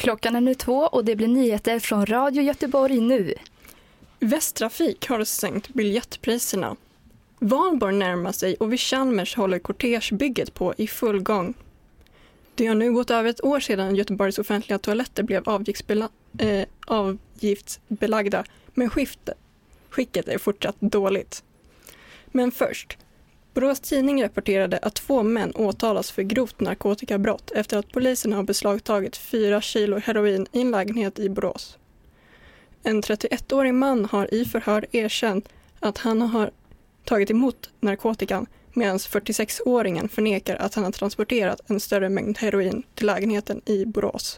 Klockan är nu 2 och det blir nyheter från Radio Göteborg nu. Västtrafik har sänkt biljettpriserna. Valborg närmar sig och vid Chalmers håller kortegebygget på i full gång. Det har nu gått över ett år sedan Göteborgs offentliga toaletter blev avgiftsbelagda, men skicket är fortsatt dåligt. Men först, Borås Tidning rapporterade att 2 män åtalas för grovt narkotikabrott efter att polisen har beslagtagit 4 kilo heroin i en lägenhet i Borås. En 31-årig man har i förhör erkänt att han har tagit emot narkotikan, medan 46-åringen förnekar att han har transporterat en större mängd heroin till lägenheten i Borås.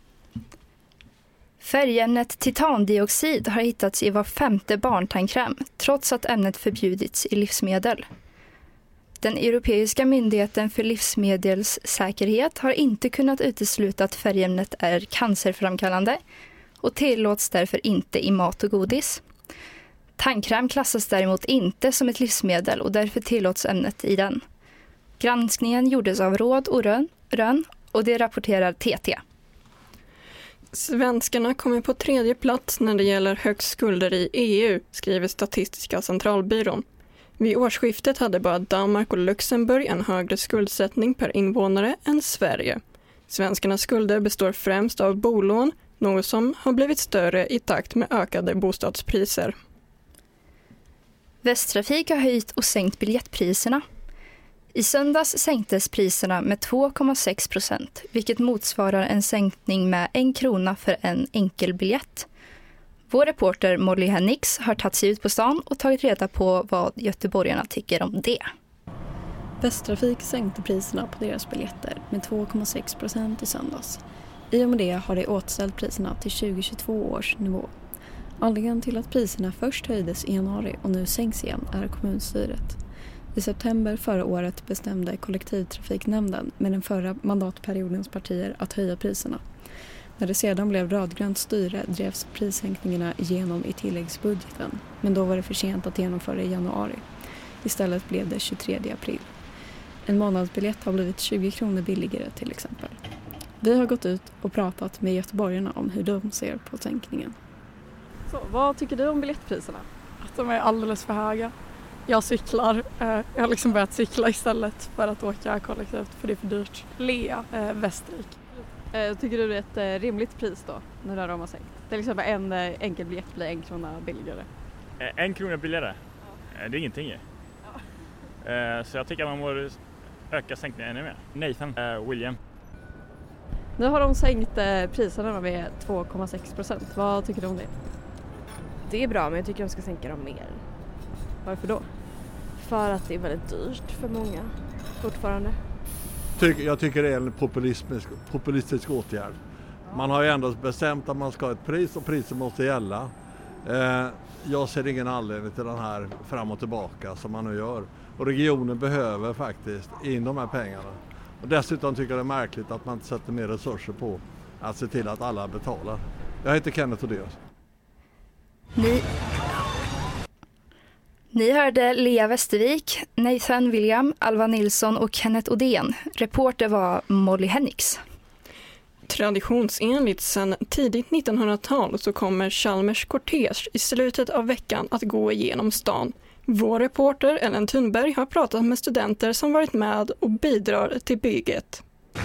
Färgämnet titandioxid har hittats i var 5:e barntandkräm, trots att ämnet förbjudits i livsmedel. Den europeiska myndigheten för livsmedelssäkerhet har inte kunnat utesluta att färgämnet är cancerframkallande och tillåts därför inte i mat och godis. Tandkräm klassas däremot inte som ett livsmedel och därför tillåts ämnet i den. Granskningen gjordes av Råd och Rön och det rapporterar TT. Svenskarna kommer på 3:e plats när det gäller högst skulder i EU, skriver Statistiska centralbyrån. Vid årsskiftet hade bara Danmark och Luxemburg en högre skuldsättning per invånare än Sverige. Svenskarnas skulder består främst av bolån, något som har blivit större i takt med ökade bostadspriser. Västtrafik har höjt och sänkt biljettpriserna. I söndags sänktes priserna med 2,6%, vilket motsvarar en sänkning med 1 krona för en enkel biljett. Vår reporter Molly Hennix har tagit sig ut på stan och tagit reda på vad göteborgarna tycker om det. Västtrafik sänkte priserna på deras biljetter med 2,6% i söndags. I och med det har de återställt priserna till 2022 års nivå. Anledningen till att priserna först höjdes i januari och nu sänks igen är kommunstyret. I september förra året bestämde kollektivtrafiknämnden med den förra mandatperiodens partier att höja priserna. När det sedan blev rödgrönt styre drevs prissänkningarna igenom i tilläggsbudgeten, men då var det för sent att genomföra i januari. Istället blev det 23 april. En månadsbiljett har blivit 20 kronor billigare till exempel. Vi har gått ut och pratat med göteborgarna om hur de ser på sänkningen. Så, vad tycker du om biljettpriserna? Att de är alldeles för höga. Jag cyklar. Jag har liksom börjat cykla istället för att åka kollektivt för det är för dyrt. Lea, Västrik. Tycker du det är ett rimligt pris då när de har sänkt? Till exempel en enkel biljett blir 1 krona billigare. 1 krona billigare? Ja. Det är ingenting ju. Ja. Så jag tycker att man borde öka sänkningen ännu mer. Nathan, William. Nu har de sänkt priserna med 2,6%. Vad tycker du om det? Det är bra, men jag tycker de ska sänka dem mer. Varför då? För att det är väldigt dyrt för många fortfarande. Jag tycker det är en populistisk åtgärd. Man har ju ändå bestämt att man ska ha ett pris och priset måste gälla. Jag ser ingen anledning till den här fram och tillbaka som man nu gör. Och regionen behöver faktiskt in de här pengarna. Och dessutom tycker jag det är märkligt att man inte sätter mer resurser på att se till att alla betalar. Jag heter Kenneth Odéus. Ni hörde Lea Westervik, Nathan William, Alva Nilsson och Kenneth Odén. Reporter var Molly Hennix. Traditionsenligt sedan tidigt 1900-tal så kommer Chalmers kortege i slutet av veckan att gå igenom stan. Vår reporter Ellen Thunberg har pratat med studenter som varit med och bidrar till bygget.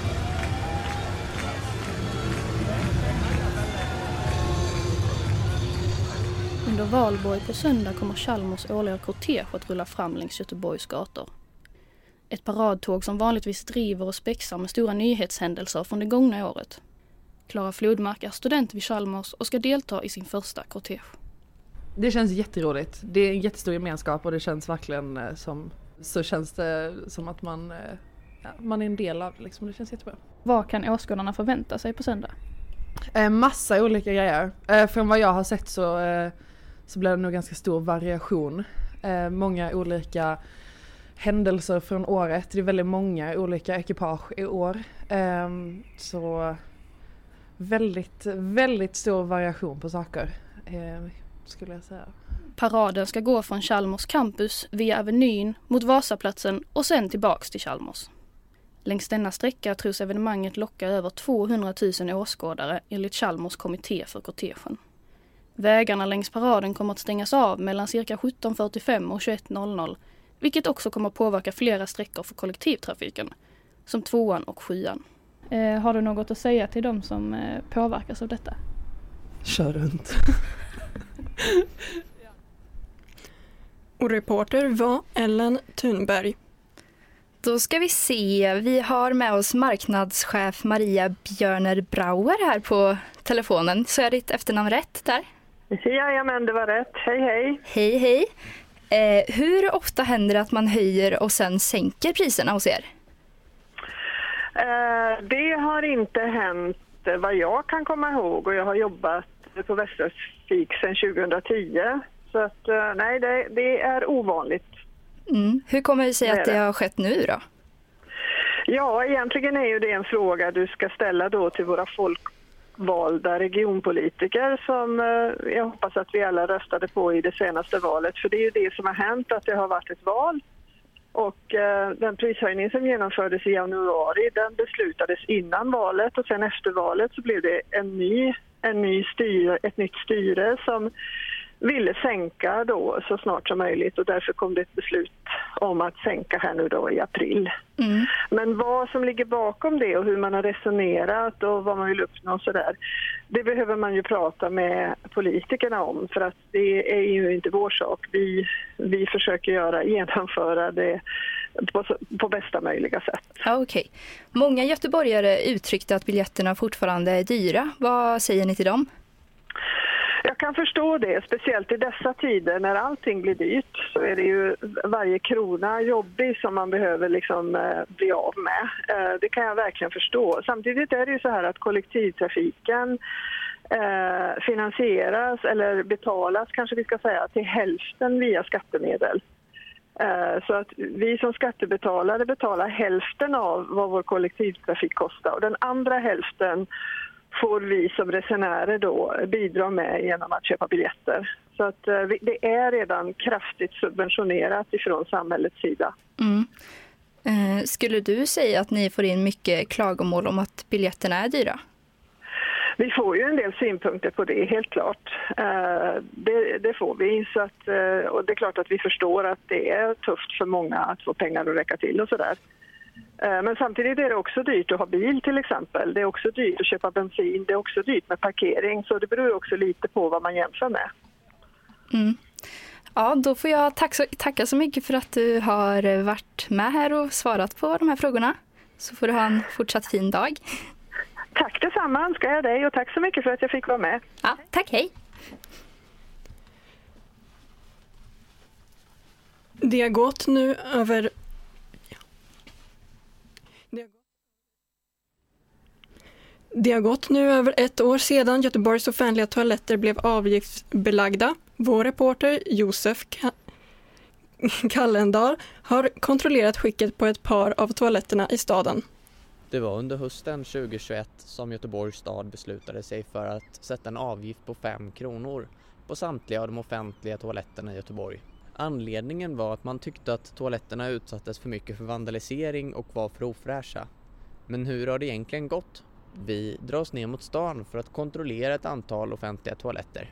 Under valborg på söndag kommer Chalmers årliga kortege att rulla fram längs Göteborgs gator. Ett paradtåg som vanligtvis driver och spexar med stora nyhetshändelser från det gångna året. Klara Flodmark är student vid Chalmers och ska delta i sin första kortege. Det känns jätteroligt. Det är en jättestor gemenskap och det känns verkligen så känns det som att man är en del av det. Liksom. Det känns jättebra. Vad kan åskådarna förvänta sig på söndag? Massa olika grejer. Från vad jag har sett så blir det nog ganska stor variation. Många olika händelser från året. Det är väldigt många olika ekipage i år. Så väldigt, väldigt stor variation på saker skulle jag säga. Paraden ska gå från Chalmers campus via Avenyn mot Vasaplatsen och sen tillbaks till Chalmers. Längs denna sträcka tros evenemanget locka över 200 000 åskådare enligt Chalmers kommitté för kortegen. Vägarna längs paraden kommer att stängas av mellan cirka 17.45 och 21.00, vilket också kommer att påverka flera sträckor för kollektivtrafiken, som 2:an och 7:an. Har du något att säga till dem som påverkas av detta? Kör runt. Och reporter var Ellen Thunberg. Då ska vi se, vi har med oss marknadschef Maria Björner Brauer här på telefonen. Så är ditt efternamn rätt där? Jajamän, det var rätt. Hej, hej. Hej, hej. Hur ofta händer det att man höjer och sen sänker priserna hos er? Det har inte hänt vad jag kan komma ihåg, och jag har jobbat på Västtrafik sedan 2010. Så att, nej, det är ovanligt. Hur kommer det sig att det har skett nu då? Ja, egentligen är ju det en fråga du ska ställa då till våra folkvalda regionpolitiker som jag hoppas att vi alla röstade på i det senaste valet. För det är ju det som har hänt, att det har varit ett val. Och den prishöjning som genomfördes i januari, den beslutades innan valet, och sen efter valet så blev det ett nytt styre som ville sänka då så snart som möjligt, och därför kom det ett beslut om att sänka här nu då i april. Men vad som ligger bakom det och hur man har resonerat och vad man vill uppnå och sådär, det behöver man ju prata med politikerna om, för att det är ju inte vår sak. Vi försöker genomföra det på bästa möjliga sätt. Ja, okej. Många göteborgare uttryckte att biljetterna fortfarande är dyra. Vad säger ni till dem? Jag kan förstå det, speciellt i dessa tider när allting blir dyrt, så är det ju varje krona jobbig som man behöver bli av med. Det kan jag verkligen förstå. Samtidigt är det ju så här att kollektivtrafiken finansieras eller betalas, kanske vi ska säga, till hälften via skattemedel. Så att vi som skattebetalare betalar hälften av vad vår kollektivtrafik kostar, och den andra hälften får vi som resenärer då bidra med genom att köpa biljetter. Så att det är redan kraftigt subventionerat ifrån samhällets sida. Skulle du säga att ni får in mycket klagomål om att biljetterna är dyra? Vi får ju en del synpunkter på det, helt klart. Det får vi. Så att, och det är klart att vi förstår att det är tufft för många att få pengar att räcka till och sådär. Men samtidigt är det också dyrt att ha bil till exempel. Det är också dyrt att köpa bensin. Det är också dyrt med parkering. Så det beror också lite på vad man jämför med. Ja, då får jag tacka så mycket för att du har varit med här och svarat på de här frågorna. Så får du ha en fortsatt fin dag. Tack detsamma önskar jag dig, och tack så mycket för att jag fick vara med. Ja, tack, hej. Det har gått nu över... Det har gått nu över ett år sedan Göteborgs offentliga toaletter blev avgiftsbelagda. Vår reporter Josef Kallendal har kontrollerat skicket på ett par av toaletterna i staden. Det var under hösten 2021 som Göteborgs stad beslutade sig för att sätta en avgift på 5 kronor på samtliga av de offentliga toaletterna i Göteborg. Anledningen var att man tyckte att toaletterna utsattes för mycket för vandalisering och var för ofräscha. Men hur har det egentligen gått? Vi dras ner mot stan för att kontrollera ett antal offentliga toaletter.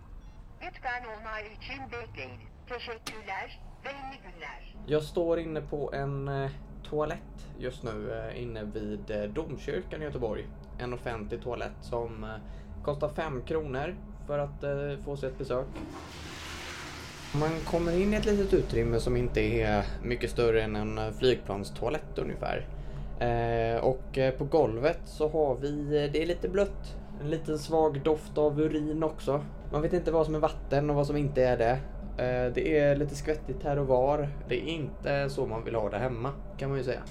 Jag står inne på en toalett just nu inne vid Domkyrkan i Göteborg. En offentlig toalett som kostar 5 kronor för att få sig ett besök. Man kommer in i ett litet utrymme som inte är mycket större än en flygplanstoalett ungefär. Och på golvet så har vi, det är lite blött, en liten svag doft av urin också. Man vet inte vad som är vatten och vad som inte är det. Det är lite skvättigt här och var. Det är inte så man vill ha det hemma, kan man ju säga.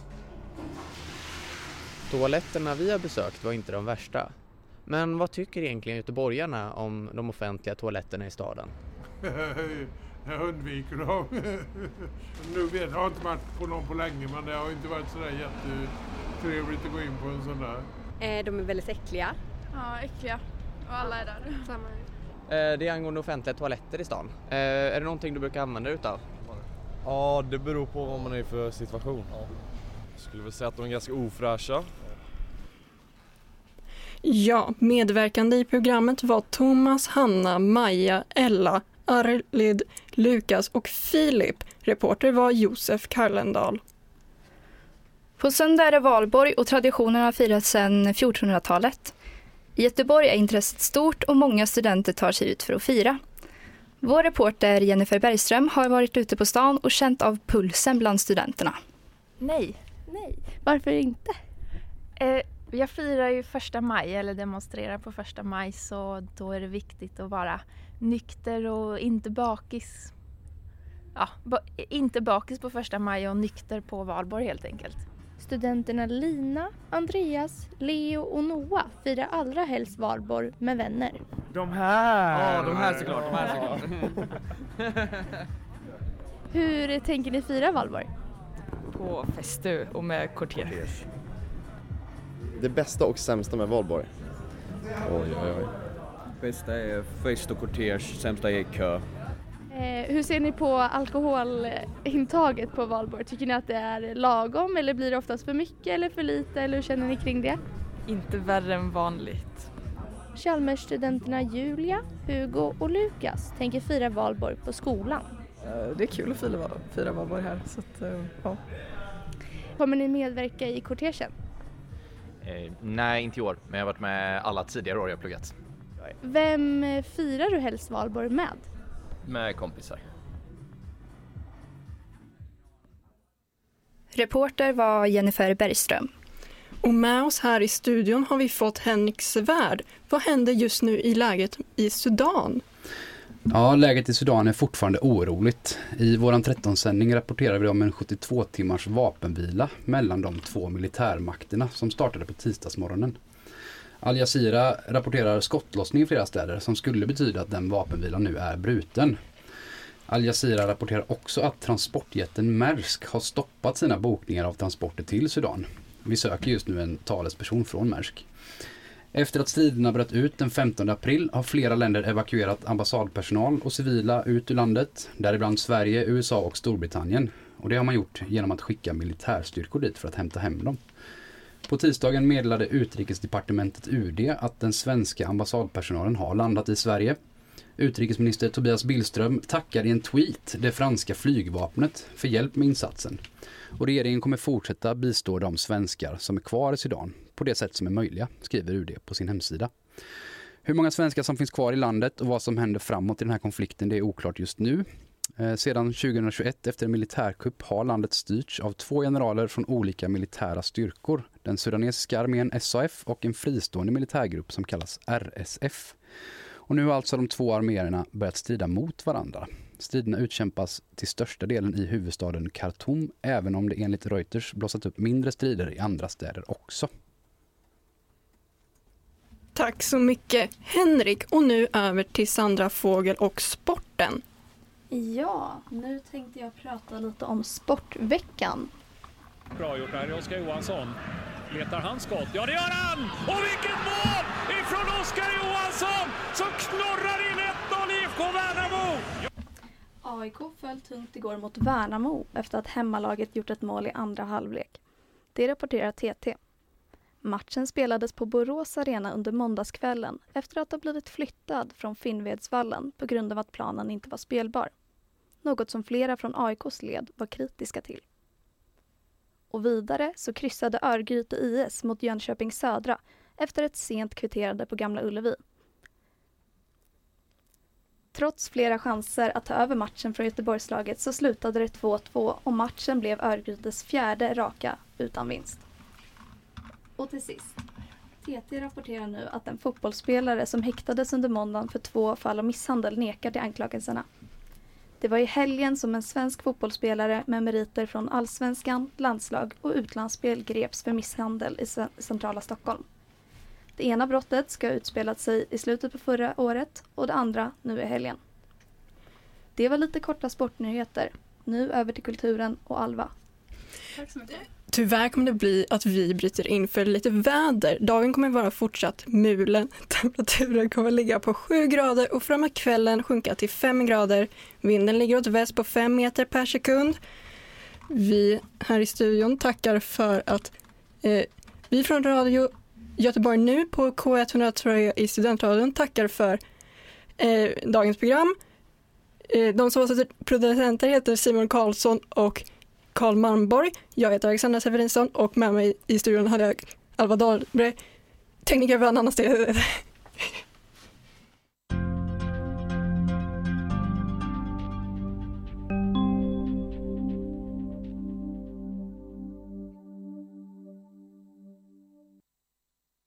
Toaletterna vi har besökt var inte de värsta. Men vad tycker egentligen göteborgarna om de offentliga toaletterna i staden? Jag undviker dem. Nu vet jag inte varit på någon på länge, men det har inte varit sådär jättetrevligt att gå in på en sån där. De är väldigt äckliga. Ja, äckliga. Och alla är där. Samma. Det är angående offentliga toaletter i stan. Är det någonting du brukar använda utav? Ja, det beror på vad man är för situation. Ja. Jag skulle väl säga att de är ganska ofräscha. Ja, medverkande i programmet var Thomas, Hanna, Maja, Ella, Arlid, Lukas och Filip. Reporter var Josef Karlendal. På söndag är det valborg och traditionen har firats sedan 1400-talet. I Göteborg är intresset stort och många studenter tar sig ut för att fira. Vår reporter Jennifer Bergström har varit ute på stan och känt av pulsen bland studenterna. Nej. Varför inte? Jag firar ju 1 maj eller demonstrerar på 1 maj, så då är det viktigt att vara nykter och inte bakis. Ja, inte bakis på 1 maj och nykter på valborg helt enkelt. Studenterna Lina, Andreas, Leo och Noah firar allra helst valborg med vänner. De här! Ja, de här såklart. Hur tänker ni fira valborg? På festö och med kortege. Det bästa och sämsta med valborg? Oj. Bästa är fest och kortege, sämsta är kö. Hur ser ni på alkoholintaget på valborg? Tycker ni att det är lagom eller blir det oftast för mycket eller för lite? Eller hur känner ni kring det? Inte värre än vanligt. Chalmersstudenterna Julia, Hugo och Lukas tänker fira valborg på skolan. Det är kul att fira valborg här. Så att, ja. Kommer ni medverka i kortegen? Nej, inte i år. Men jag har varit med alla tidigare år jag pluggat. Vem firar du helst valborg med? Med kompisar. Reporter var Jennifer Bergström. Och med oss här i studion har vi fått Henrik Svärd. Vad händer just nu i läget i Sudan? Ja, läget i Sudan är fortfarande oroligt. I våran 13-sändning rapporterar vi om en 72-timmars vapenvila mellan de två militärmakterna som startade på tisdagsmorgonen. Al Jazeera rapporterar skottlossning i flera städer som skulle betyda att den vapenvilan nu är bruten. Al Jazeera rapporterar också att transportjätten Maersk har stoppat sina bokningar av transporter till Sudan. Vi söker just nu en talesperson från Maersk. Efter att striderna bröt ut den 15 april har flera länder evakuerat ambassadpersonal och civila ut ur landet, däribland Sverige, USA och Storbritannien. Och det har man gjort genom att skicka militärstyrkor dit för att hämta hem dem. På tisdagen meddelade utrikesdepartementet UD att den svenska ambassadpersonalen har landat i Sverige. Utrikesminister Tobias Billström tackar i en tweet det franska flygvapnet för hjälp med insatsen. Och regeringen kommer fortsätta bistå de svenskar som är kvar i Sudan på det sätt som är möjliga, skriver UD på sin hemsida. Hur många svenskar som finns kvar i landet och vad som händer framåt i den här konflikten, det är oklart just nu. Sedan 2021 efter en militärkupp har landet styrts av 2 generaler från olika militära styrkor. Den sudanesiska armén SAF och en fristående militärgrupp som kallas RSF. Och nu har alltså de 2 arméerna börjat strida mot varandra. Striderna utkämpas till största delen i huvudstaden Khartoum, även om det enligt Reuters blossat upp mindre strider i andra städer också. Tack så mycket Henrik, och nu över till Sandra Fågel och sporten. Ja, nu tänkte jag prata lite om sportveckan. Bra gjort här, Oskar Johansson. Letar han skott? Ja, det gör han! Och vilket mål ifrån Oskar Johansson som knorrar in 1-0 IFK Värnamo! AIK föll tungt igår mot Värnamo efter att hemmalaget gjort ett mål i andra halvlek. Det rapporterar TT. Matchen spelades på Borås Arena under måndagskvällen efter att ha blivit flyttad från Finnvedsvallen på grund av att planen inte var spelbar. Något som flera från AIKs led var kritiska till. Och vidare så kryssade Örgryte IS mot Jönköping Södra efter ett sent kvitterande på Gamla Ullevi. Trots flera chanser att ta över matchen från Göteborgslaget så slutade det 2-2 och matchen blev Örgrytes 4:e raka utan vinst. Och till sist, TT rapporterar nu att en fotbollsspelare som häktades under måndagen för 2 fall av misshandel nekar till anklagelserna. Det var i helgen som en svensk fotbollsspelare med meriter från allsvenskan, landslag och utlandsspel greps för misshandel i centrala Stockholm. Det ena brottet ska ha utspelat sig i slutet på förra året och det andra nu i helgen. Det var lite korta sportnyheter. Nu över till kulturen och Alva. Tack så mycket. Tyvärr kommer det bli att vi bryter in för lite väder. Dagen kommer vara fortsatt mulen. Temperaturen kommer ligga på 7 grader och framåt kvällen sjunka till 5 grader. Vinden ligger åt väst på 5 meter per sekund. Vi här i studion tackar för att vi från Radio Göteborg nu på K103 i Studentradion tackar för dagens program. De som var producenter heter Simon Karlsson och Karl Malmborg. Jag heter Alexandra Severinsson och med mig i studion hade jag Alva Dahlberg, tekniker för Anna Sted.